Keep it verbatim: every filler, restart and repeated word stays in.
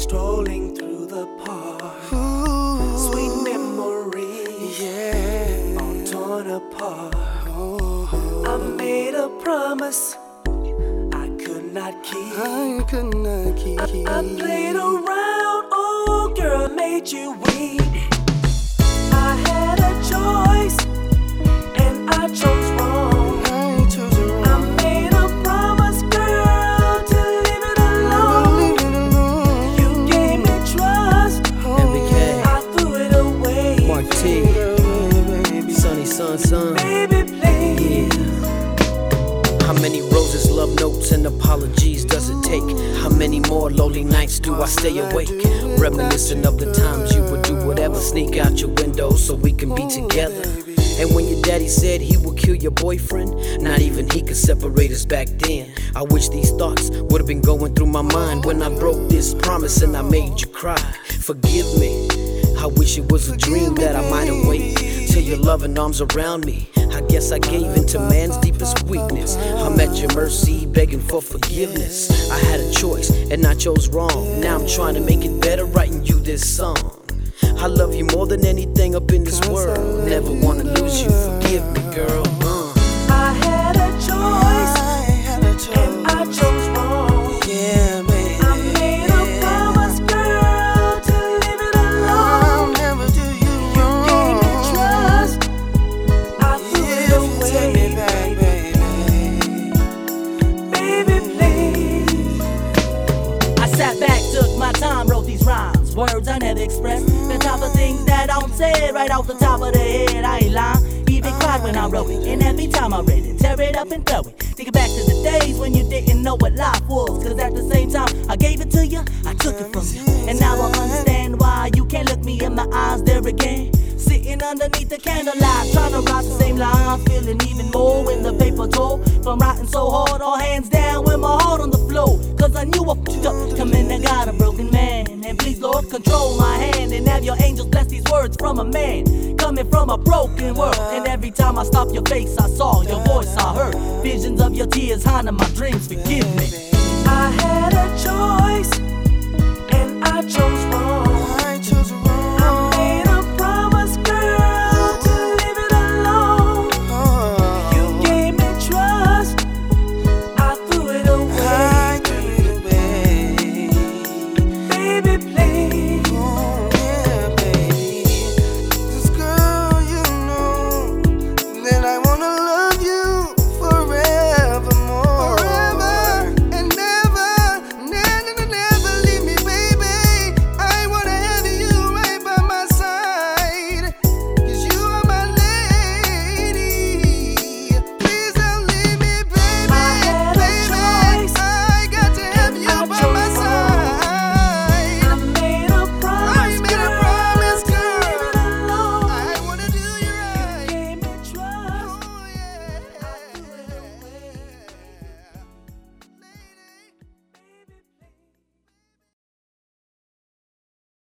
strolling through the park. Ooh, sweet memories, yeah, all torn apart. Oh, I made a promise I could not keep. I could not keep. I, I played around, oh girl, made you weep. I had a choice, and I chose wrong. I chose wrong. I made a promise, girl, to leave it alone. Leave it alone. You gave me trust, Oh, M B K, I threw it away. Mark T, baby. Sonny Son Son. Baby, please. Yeah. How many roses, love notes, and apologies does it take? How many more lonely nights do I stay awake? Reminiscing of the times you would do whatever, sneak out your window so we can be together. And when your daddy said he would kill your boyfriend, not even he could separate us back then. I wish these thoughts would have been going through my mind when I broke this promise and I made you cry. Forgive me, I wish it was a dream that I might awake till your loving arms around me. I guess I gave in to man's deepest weakness. I'm at your mercy, begging for forgiveness. I had a choice and I chose wrong. Now I'm trying to make it better, writing you this song. I love you more than anything up in this world. Never wanna lose you, forgive me, girl. Uh. I had a choice, I had a choice. and I chose wrong. Yeah, baby. I made a promise, girl, to leave it I'll alone. never do you You wrong. gave me trust, I threw Yeah, it you away. take me back, baby. Baby, please. I sat back, took my time, wrote these rhymes. Words I never expressed. The type of things that I don't say right off the top of the head. I ain't lying. Even cried when I wrote it. And every time I read it, tear it up and throw it. Think back to the days when you didn't know what life was. Cause at the same time I gave it to you, I took it from you. And now I understand why you can't look me in my eyes there again. Sitting underneath the candlelight, trying to write the same lines, feeling even more when the paper tore. From writing so hard, all hands down with my heart on the floor. Cause I knew I fucked up, coming to God, a broken man. And please, Lord, control my hand and have your angels bless these words from a man coming from a broken world. And every time I stopped your face, I saw your voice, I heard visions of your tears haunting my dreams. Forgive me.